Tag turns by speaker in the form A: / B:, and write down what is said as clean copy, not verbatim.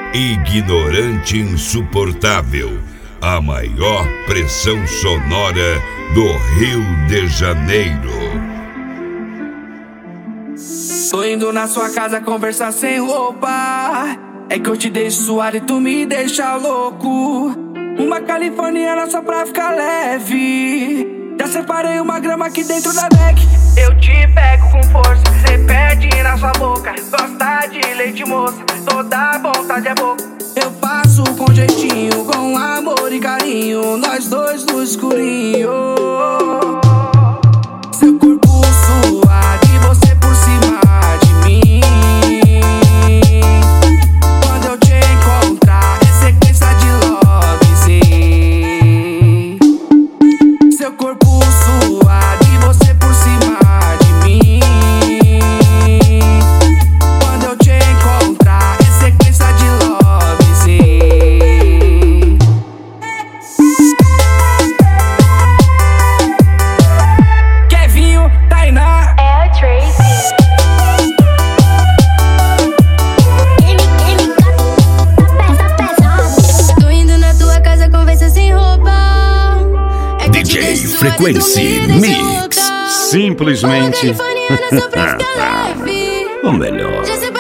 A: Ignorante Insuportável, a maior pressão sonora do Rio de Janeiro.
B: Tô indo na sua casa conversar sem roupa. É que eu te deixo suar e tu me deixa louco. Uma californiana só pra ficar leve. Já separei uma grama aqui dentro da bag. Eu te pego com força, cê perde na sua boca. Gosta de leite moça, toda vontade é boca. Eu faço com jeitinho, com amor e carinho, nós dois no escurinho. Seu corpo suave, você por cima de mim. Quando eu te encontrar, é sequência de lovezinho. Seu corpo suave, você por cima de mim. Quando eu te encontrar, é sequência de lovezinho. Kevinho, Tainá,
C: É o Tracy. Tá pesado.
D: Tô indo na tua casa, conversa sem roupa. É que eu te
A: DJ
D: deixo suar e tu
A: Frequency
D: me deixa
A: Mix.
D: louca.
E: Simplesmente
D: Uma californiana só pra ficar leve.
E: o melhor.
D: Já separei